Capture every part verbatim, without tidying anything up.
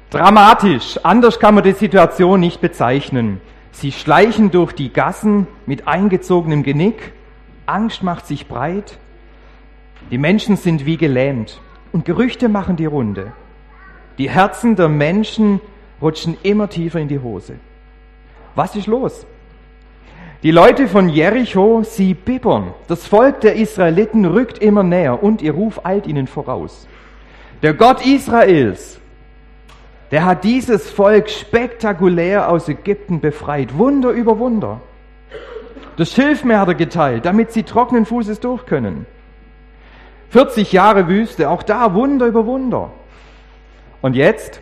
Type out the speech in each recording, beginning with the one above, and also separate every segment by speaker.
Speaker 1: Dramatisch, anders kann man die Situation nicht bezeichnen. Sie schleichen durch die Gassen mit eingezogenem Genick, Angst macht sich breit, die Menschen sind wie gelähmt und Gerüchte machen die Runde. Die Herzen der Menschen rutschen immer tiefer in die Hose. Was ist los? Die Leute von Jericho, sie bibbern. Das Volk der Israeliten rückt immer näher und ihr Ruf eilt ihnen voraus. Der Gott Israels, der hat dieses Volk spektakulär aus Ägypten befreit. Wunder über Wunder. Das Schilfmeer hat er geteilt, damit sie trockenen Fußes durch können. vierzig Jahre Wüste, auch da Wunder über Wunder. Und jetzt?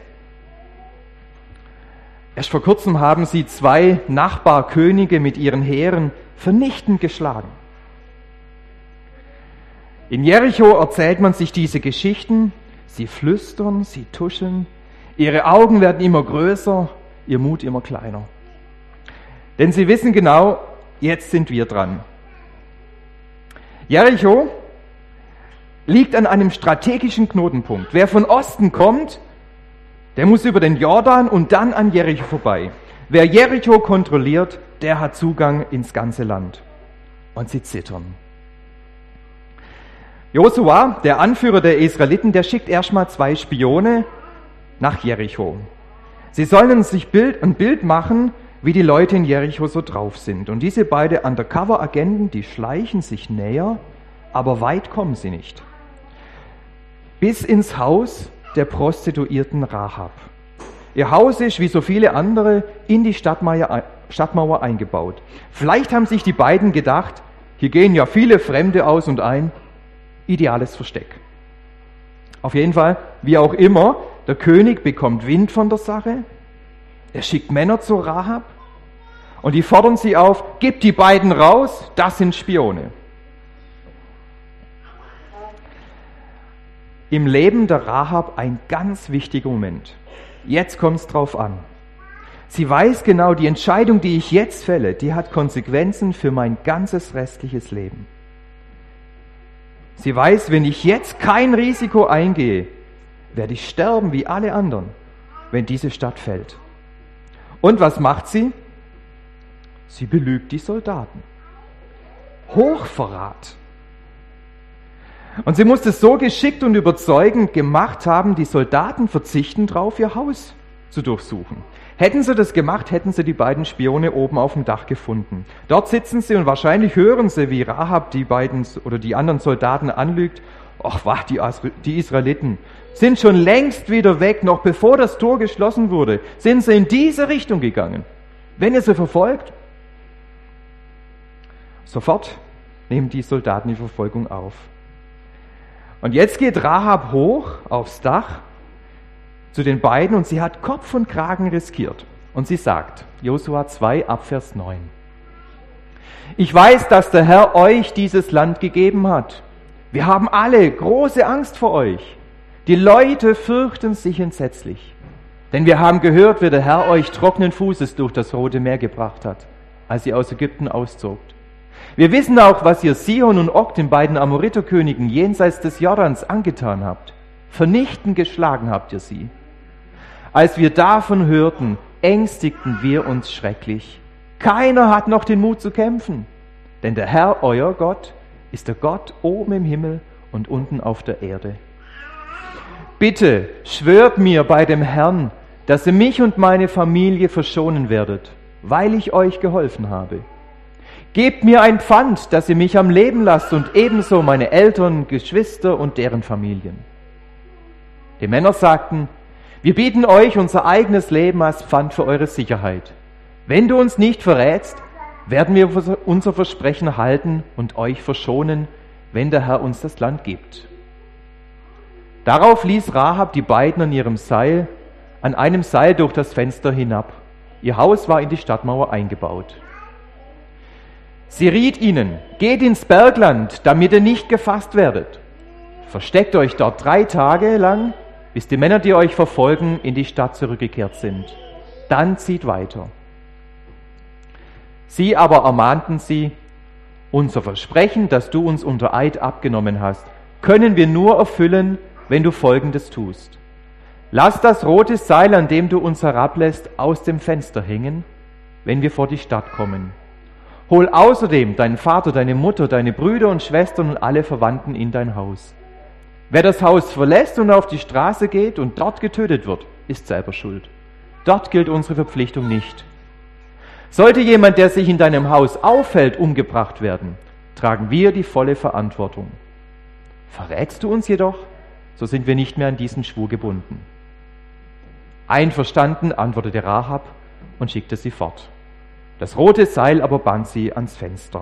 Speaker 1: Erst vor kurzem haben sie zwei Nachbarkönige mit ihren Heeren vernichtend geschlagen. In Jericho erzählt man sich diese Geschichten. Sie flüstern, sie tuscheln. Ihre Augen werden immer größer, ihr Mut immer kleiner. Denn sie wissen genau, jetzt sind wir dran. Jericho liegt an einem strategischen Knotenpunkt. Wer von Osten kommt, der muss über den Jordan und dann an Jericho vorbei. Wer Jericho kontrolliert, der hat Zugang ins ganze Land. Und sie zittern. Josua, der Anführer der Israeliten, der schickt erstmal zwei Spione nach Jericho. Sie sollen sich Bild, ein Bild machen, wie die Leute in Jericho so drauf sind. Und diese beiden Undercover-Agenten, die schleichen sich näher, aber weit kommen sie nicht. Bis ins Haus der Prostituierten Rahab. Ihr Haus ist, wie so viele andere, in die Stadtmauer, Stadtmauer eingebaut. Vielleicht haben sich die beiden gedacht, hier gehen ja viele Fremde aus und ein, ideales Versteck. Auf jeden Fall, wie auch immer, der König bekommt Wind von der Sache, er schickt Männer zu Rahab und die fordern sie auf, gib die beiden raus, das sind Spione. Im Leben der Rahab ein ganz wichtiger Moment. Jetzt kommt es drauf an. Sie weiß genau, die Entscheidung, die ich jetzt fälle, die hat Konsequenzen für mein ganzes restliches Leben. Sie weiß, wenn ich jetzt kein Risiko eingehe, werde ich sterben wie alle anderen, wenn diese Stadt fällt. Und was macht sie? Sie belügt die Soldaten. Hochverrat. Und sie muss es so geschickt und überzeugend gemacht haben, die Soldaten verzichten darauf, ihr Haus zu durchsuchen. Hätten sie das gemacht, hätten sie die beiden Spione oben auf dem Dach gefunden. Dort sitzen sie und wahrscheinlich hören sie, wie Rahab die beiden oder die anderen Soldaten anlügt. Ach was, die, die Israeliten sind schon längst wieder weg, noch bevor das Tor geschlossen wurde, sind sie in diese Richtung gegangen. Wenn ihr sie verfolgt, sofort nehmen die Soldaten die Verfolgung auf. Und jetzt geht Rahab hoch aufs Dach zu den beiden und sie hat Kopf und Kragen riskiert. Und sie sagt, Josua zwei, ab Vers neun, ich weiß, dass der Herr euch dieses Land gegeben hat. Wir haben alle große Angst vor euch. Die Leute fürchten sich entsetzlich. Denn wir haben gehört, wie der Herr euch trockenen Fußes durch das Rote Meer gebracht hat, als ihr aus Ägypten auszogt. Wir wissen auch, was ihr Sihon und Og, den beiden Amoriterkönigen, jenseits des Jordans angetan habt. Vernichtend geschlagen habt ihr sie. Als wir davon hörten, ängstigten wir uns schrecklich. Keiner hat noch den Mut zu kämpfen, denn der Herr, euer Gott, ist der Gott oben im Himmel und unten auf der Erde. Bitte schwört mir bei dem Herrn, dass ihr mich und meine Familie verschonen werdet, weil ich euch geholfen habe. Gebt mir ein Pfand, dass ihr mich am Leben lasst und ebenso meine Eltern, Geschwister und deren Familien. Die Männer sagten, wir bieten euch unser eigenes Leben als Pfand für eure Sicherheit. Wenn du uns nicht verrätst, werden wir unser Versprechen halten und euch verschonen, wenn der Herr uns das Land gibt. Darauf ließ Rahab die beiden an ihrem Seil, an einem Seil durch das Fenster hinab. Ihr Haus war in die Stadtmauer eingebaut. Sie riet ihnen, geht ins Bergland, damit ihr nicht gefasst werdet. Versteckt euch dort drei Tage lang, bis die Männer, die euch verfolgen, in die Stadt zurückgekehrt sind. Dann zieht weiter. Sie aber ermahnten sie, unser Versprechen, das du uns unter Eid abgenommen hast, können wir nur erfüllen, wenn du Folgendes tust. lass das rote Seil, an dem du uns herablässt, aus dem Fenster hängen, wenn wir vor die Stadt kommen. Hol außerdem deinen Vater, deine Mutter, deine Brüder und Schwestern und alle Verwandten in dein Haus. Wer das Haus verlässt und auf die Straße geht und dort getötet wird, ist selber schuld. Dort gilt unsere Verpflichtung nicht. Sollte jemand, der sich in deinem Haus aufhält, umgebracht werden, tragen wir die volle Verantwortung. Verrätst du uns jedoch, so sind wir nicht mehr an diesen Schwur gebunden. Einverstanden, antwortete Rahab und schickte sie fort. Das rote Seil aber band sie ans Fenster.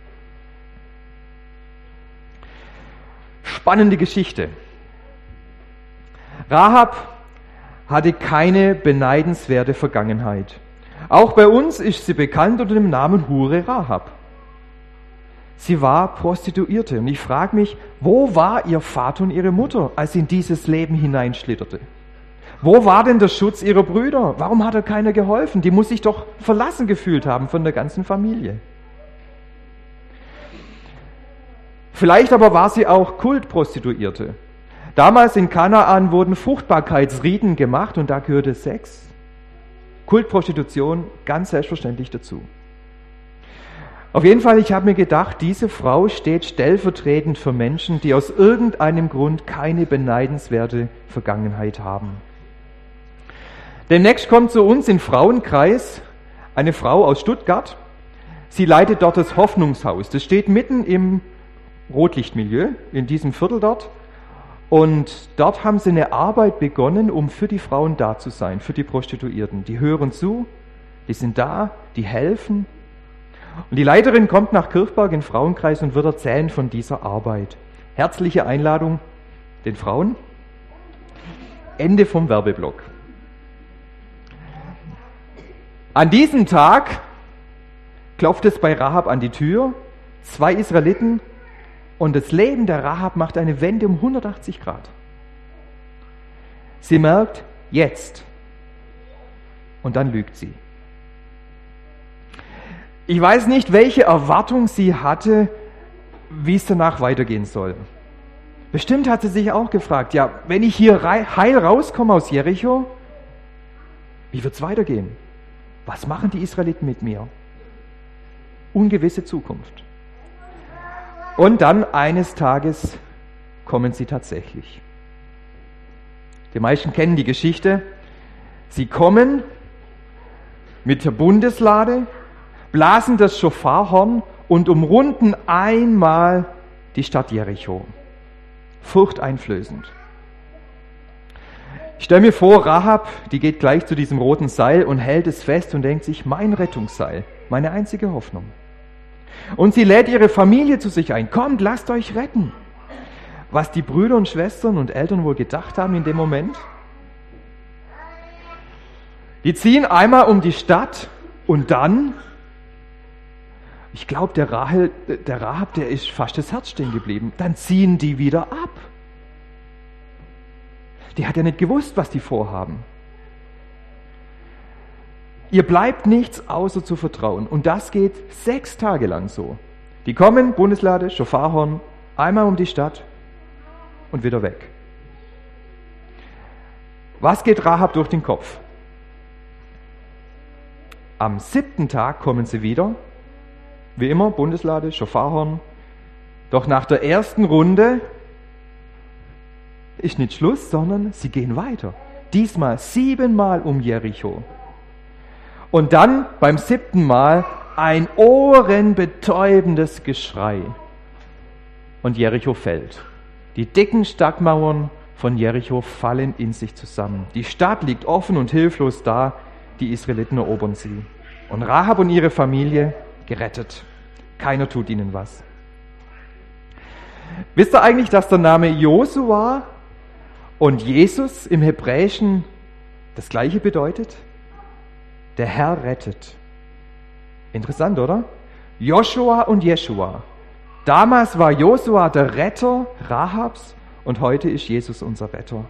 Speaker 1: Spannende Geschichte. Rahab hatte keine beneidenswerte Vergangenheit. Auch bei uns ist sie bekannt unter dem Namen Hure Rahab. Sie war Prostituierte und ich frage mich, wo war ihr Vater und ihre Mutter, als sie in dieses Leben hineinschlitterte? Wo war denn der Schutz ihrer Brüder? Warum hat er keiner geholfen? Die muss sich doch verlassen gefühlt haben von der ganzen Familie. Vielleicht aber war sie auch Kultprostituierte. Damals in Kanaan wurden Fruchtbarkeitsriten gemacht und da gehörte Sex, Kultprostitution ganz selbstverständlich dazu. Auf jeden Fall, ich habe mir gedacht, diese Frau steht stellvertretend für Menschen, die aus irgendeinem Grund keine beneidenswerte Vergangenheit haben. Demnächst kommt zu uns im Frauenkreis eine Frau aus Stuttgart. Sie leitet dort das Hoffnungshaus. Das steht mitten im Rotlichtmilieu, in diesem Viertel dort. Und dort haben sie eine Arbeit begonnen, um für die Frauen da zu sein, für die Prostituierten. Die hören zu, die sind da, die helfen. Und die Leiterin kommt nach Kirchberg in den Frauenkreis und wird erzählen von dieser Arbeit. Herzliche Einladung den Frauen. Ende vom Werbeblock. An diesem Tag klopft es bei Rahab an die Tür, zwei Israeliten, und das Leben der Rahab macht eine Wende um hundertachtzig Grad. Sie merkt, jetzt. Und dann lügt sie. Ich weiß nicht, welche Erwartung sie hatte, wie es danach weitergehen soll. Bestimmt hat sie sich auch gefragt, ja, wenn ich hier heil rauskomme aus Jericho, wie wird es weitergehen? Was machen die Israeliten mit mir? Ungewisse Zukunft. Und dann eines Tages kommen sie tatsächlich. Die meisten kennen die Geschichte. Sie kommen mit der Bundeslade, blasen das Schofarhorn und umrunden einmal die Stadt Jericho. Furchteinflößend. Ich stelle mir vor, Rahab, die geht gleich zu diesem roten Seil und hält es fest und denkt sich, mein Rettungsseil, meine einzige Hoffnung. Und sie lädt ihre Familie zu sich ein. Kommt, lasst euch retten. Was die Brüder und Schwestern und Eltern wohl gedacht haben in dem Moment? Die ziehen einmal um die Stadt und dann, ich glaube, der, Rahel, der Rahab, der ist fast das Herz stehen geblieben. Dann ziehen die wieder ab. Die hat ja nicht gewusst, was die vorhaben. Ihr bleibt nichts, außer zu vertrauen. Und das geht sechs Tage lang so. Die kommen, Bundeslade, Schofarhorn, einmal um die Stadt und wieder weg. Was geht Rahab durch den Kopf? Am siebten Tag kommen sie wieder. Wie immer, Bundeslade, Schofarhorn. Doch nach der ersten Runde ist nicht Schluss, sondern sie gehen weiter. Diesmal siebenmal um Jericho. Und dann beim siebten Mal ein ohrenbetäubendes Geschrei. Und Jericho fällt. Die dicken Stadtmauern von Jericho fallen in sich zusammen. Die Stadt liegt offen und hilflos da. Die Israeliten erobern sie. Und Rahab und ihre Familie gerettet. Keiner tut ihnen was. Wisst ihr eigentlich, dass der Name Josua und Jesus im Hebräischen das Gleiche bedeutet? Der Herr rettet. Interessant, oder? Joshua und Jeschua. Damals war Josua der Retter Rahabs und heute ist Jesus unser Retter.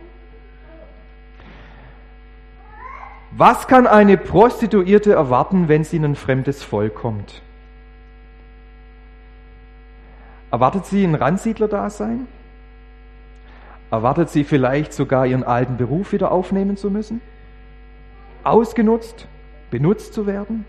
Speaker 1: Was kann eine Prostituierte erwarten, wenn sie in ein fremdes Volk kommt? Erwartet sie ein Randsiedler-Dasein? Erwartet sie vielleicht sogar, ihren alten Beruf wieder aufnehmen zu müssen? Ausgenutzt, benutzt zu werden?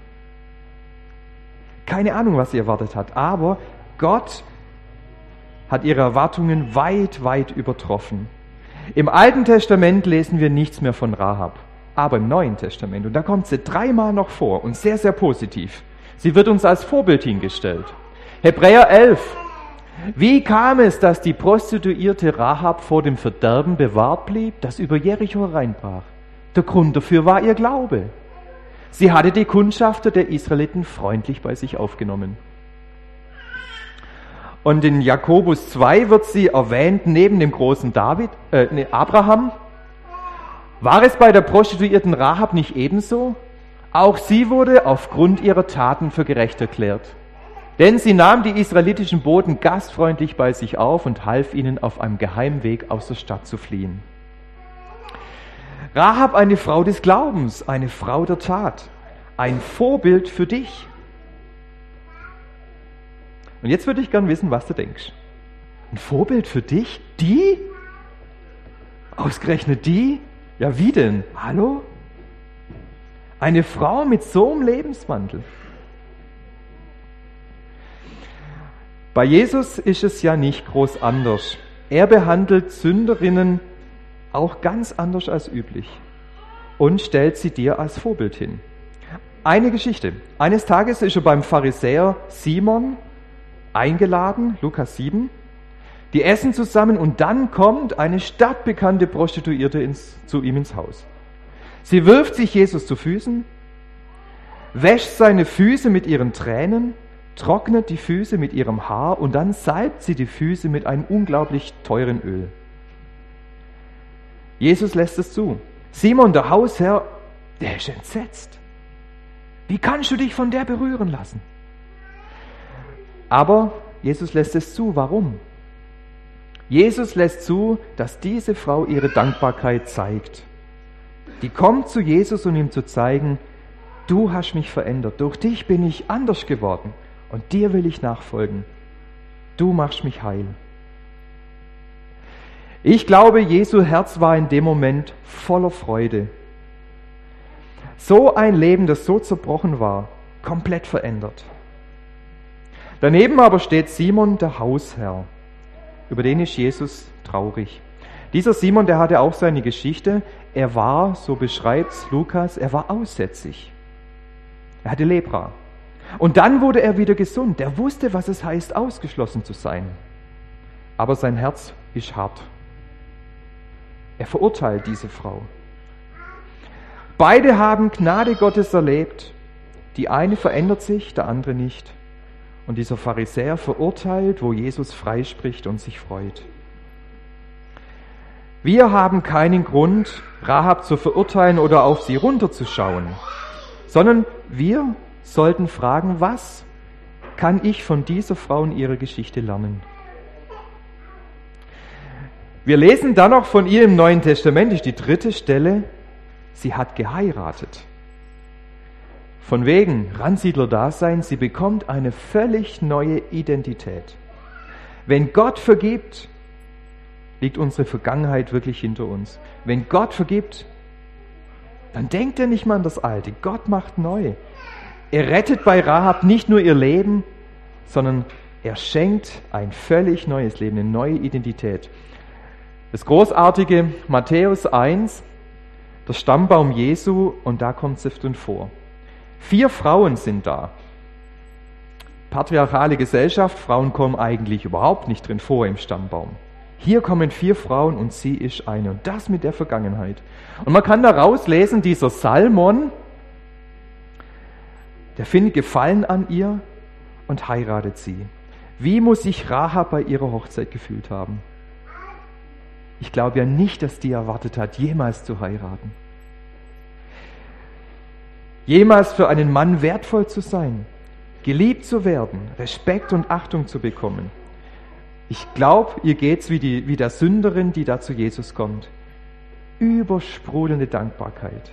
Speaker 1: Keine Ahnung, was sie erwartet hat, aber Gott hat ihre Erwartungen weit, weit übertroffen. Im Alten Testament lesen wir nichts mehr von Rahab, aber im Neuen Testament, und da kommt sie dreimal noch vor und sehr, sehr positiv. Sie wird uns als Vorbild hingestellt. Hebräer elf. Wie kam es, dass die Prostituierte Rahab vor dem Verderben bewahrt blieb, das über Jericho hereinbrach? Der Grund dafür war ihr Glaube. Sie hatte die Kundschafter der Israeliten freundlich bei sich aufgenommen. Und in Jakobus zwei wird sie erwähnt neben dem großen David, äh, nee, Abraham. War es bei der Prostituierten Rahab nicht ebenso? Auch sie wurde aufgrund ihrer Taten für gerecht erklärt. Denn sie nahm die israelitischen Boten gastfreundlich bei sich auf und half ihnen auf einem Geheimweg aus der Stadt zu fliehen. Rahab, eine Frau des Glaubens, eine Frau der Tat, ein Vorbild für dich. Und jetzt würde ich gern wissen, was du denkst. Ein Vorbild für dich? Die? Ausgerechnet die? Ja, wie denn? Hallo? Eine Frau mit so einem Lebenswandel. Bei Jesus ist es ja nicht groß anders. Er behandelt Sünderinnen auch ganz anders als üblich und stellt sie dir als Vorbild hin. Eine Geschichte. Eines Tages ist er beim Pharisäer Simon eingeladen, Lukas sieben. Die essen zusammen und dann kommt eine stadtbekannte Prostituierte ins, zu ihm ins Haus. Sie wirft sich Jesus zu Füßen, wäscht seine Füße mit ihren Tränen, trocknet die Füße mit ihrem Haar und dann salbt sie die Füße mit einem unglaublich teuren Öl. Jesus lässt es zu. Simon, der Hausherr, der ist entsetzt. Wie kannst du dich von der berühren lassen? Aber Jesus lässt es zu. Warum? Jesus lässt zu, dass diese Frau ihre Dankbarkeit zeigt. Die kommt zu Jesus, um ihm zu zeigen, du hast mich verändert. Durch dich bin ich anders geworden. Und dir will ich nachfolgen. Du machst mich heil. Ich glaube, Jesu Herz war in dem Moment voller Freude. So ein Leben, das so zerbrochen war, komplett verändert. Daneben aber steht Simon, der Hausherr. Über den ist Jesus traurig. Dieser Simon, der hatte auch seine Geschichte. Er war, so beschreibt Lukas, er war aussätzig. Er hatte Lepra. Und dann wurde er wieder gesund. Er wusste, was es heißt, ausgeschlossen zu sein. Aber sein Herz ist hart. Er verurteilt diese Frau. Beide haben Gnade Gottes erlebt. Die eine verändert sich, der andere nicht. Und dieser Pharisäer verurteilt, wo Jesus freispricht und sich freut. Wir haben keinen Grund, Rahab zu verurteilen oder auf sie runterzuschauen, sondern wir sollten fragen, was kann ich von dieser Frau in ihrer Geschichte lernen? Wir lesen dann noch von ihr im Neuen Testament, ist die dritte Stelle, sie hat geheiratet. Von wegen Randsiedler-Dasein, sie bekommt eine völlig neue Identität. Wenn Gott vergibt, liegt unsere Vergangenheit wirklich hinter uns. Wenn Gott vergibt, dann denkt er nicht mehr an das Alte. Gott macht neu. Er rettet bei Rahab nicht nur ihr Leben, sondern er schenkt ein völlig neues Leben, eine neue Identität. Das großartige Matthäus eins, der Stammbaum Jesu, und da kommt es drin vor. Vier Frauen sind da. Patriarchale Gesellschaft, Frauen kommen eigentlich überhaupt nicht drin vor im Stammbaum. Hier kommen vier Frauen und sie ist eine, und das mit der Vergangenheit. Und man kann daraus lesen, dieser Salmon, der findet Gefallen an ihr und heiratet sie. Wie muss sich Rahab bei ihrer Hochzeit gefühlt haben? Ich glaube ja nicht, dass die erwartet hat, jemals zu heiraten. Jemals für einen Mann wertvoll zu sein, geliebt zu werden, Respekt und Achtung zu bekommen. Ich glaube, ihr geht's wie, die, wie der Sünderin, die da zu Jesus kommt. Übersprudelnde Dankbarkeit.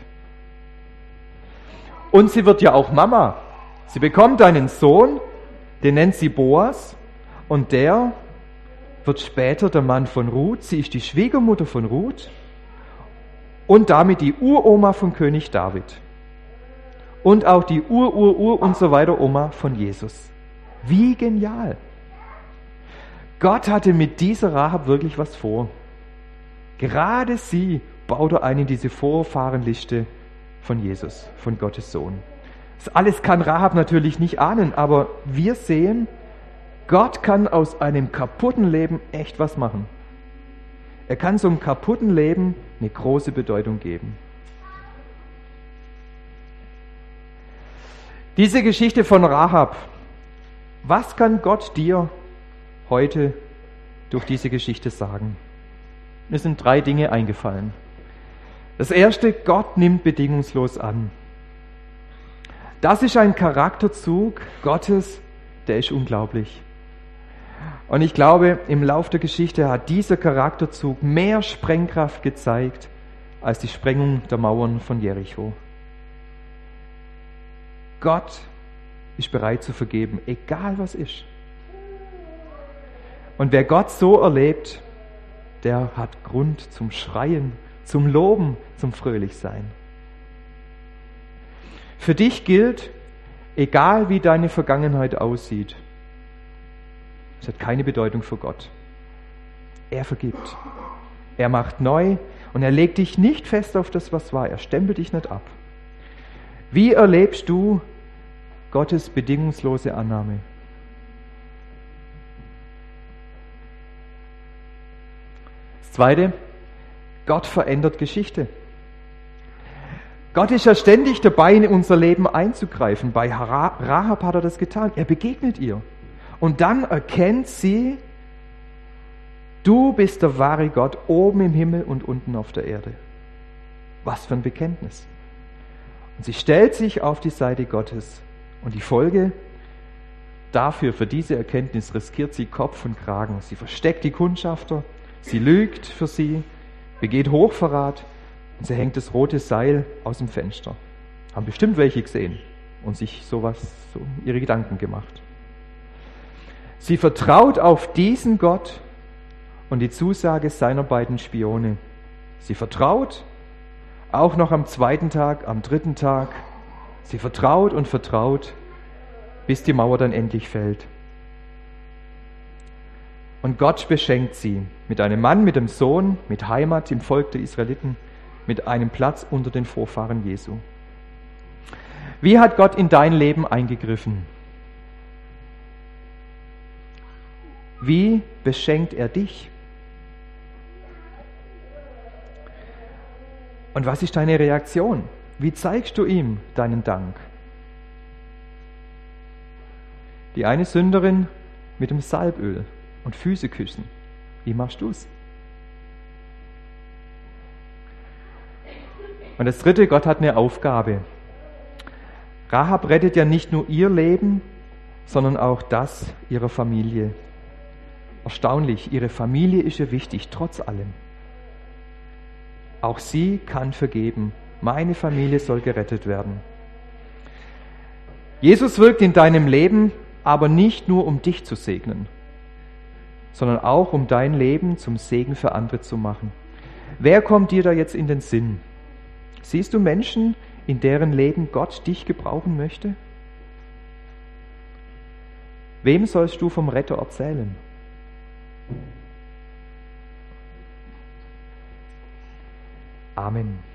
Speaker 1: Und sie wird ja auch Mama. Sie bekommt einen Sohn, den nennt sie Boas, und der wird später der Mann von Ruth. Sie ist die Schwiegermutter von Ruth und damit die Uroma von König David. Und auch die Ur-Ur-Ur und so weiter Oma von Jesus. Wie genial! Gott hatte mit dieser Rahab wirklich was vor. Gerade sie baut er ein in diese Vorfahrenliste von Jesus, von Gottes Sohn. Das alles kann Rahab natürlich nicht ahnen, aber wir sehen, Gott kann aus einem kaputten Leben echt was machen. Er kann so einem kaputten Leben eine große Bedeutung geben. Diese Geschichte von Rahab, was kann Gott dir heute durch diese Geschichte sagen? Mir sind drei Dinge eingefallen. Das erste, Gott nimmt bedingungslos an. Das ist ein Charakterzug Gottes, der ist unglaublich. Und ich glaube, im Lauf der Geschichte hat dieser Charakterzug mehr Sprengkraft gezeigt als die Sprengung der Mauern von Jericho. Gott ist bereit zu vergeben, egal was ist. Und wer Gott so erlebt, der hat Grund zum Schreien, zum Loben, zum Fröhlichsein. Für dich gilt, egal wie deine Vergangenheit aussieht, es hat keine Bedeutung für Gott. Er vergibt. Er macht neu und er legt dich nicht fest auf das, was war. Er stempelt dich nicht ab. Wie erlebst du Gottes bedingungslose Annahme? Das Zweite, Gott verändert Geschichte. Gott ist ja ständig dabei, in unser Leben einzugreifen. Bei Rahab hat er das getan. Er begegnet ihr. Und dann erkennt sie, du bist der wahre Gott oben im Himmel und unten auf der Erde. Was für ein Bekenntnis. Und sie stellt sich auf die Seite Gottes. Und die Folge dafür, für diese Erkenntnis, riskiert sie Kopf und Kragen. Sie versteckt die Kundschafter, sie lügt für sie, begeht Hochverrat und sie hängt das rote Seil aus dem Fenster. Haben bestimmt welche gesehen und sich sowas, so ihre Gedanken gemacht. Sie vertraut auf diesen Gott und die Zusage seiner beiden Spione. Sie vertraut auch noch am zweiten Tag, am dritten Tag. Sie vertraut und vertraut, bis die Mauer dann endlich fällt. Und Gott beschenkt sie mit einem Mann, mit einem Sohn, mit Heimat im Volk der Israeliten, mit einem Platz unter den Vorfahren Jesu. Wie hat Gott in dein Leben eingegriffen? Wie beschenkt er dich? Und was ist deine Reaktion? Wie zeigst du ihm deinen Dank? Die eine Sünderin mit dem Salböl und Füße küssen. Wie machst du's? Und das dritte, Gott hat eine Aufgabe. Rahab rettet ja nicht nur ihr Leben, sondern auch das ihrer Familie. Erstaunlich, ihre Familie ist ihr wichtig, trotz allem. Auch sie kann vergeben. Meine Familie soll gerettet werden. Jesus wirkt in deinem Leben, aber nicht nur, um dich zu segnen, sondern auch, um dein Leben zum Segen für andere zu machen. Wer kommt dir da jetzt in den Sinn? Siehst du Menschen, in deren Leben Gott dich gebrauchen möchte? Wem sollst du vom Retter erzählen? Amen.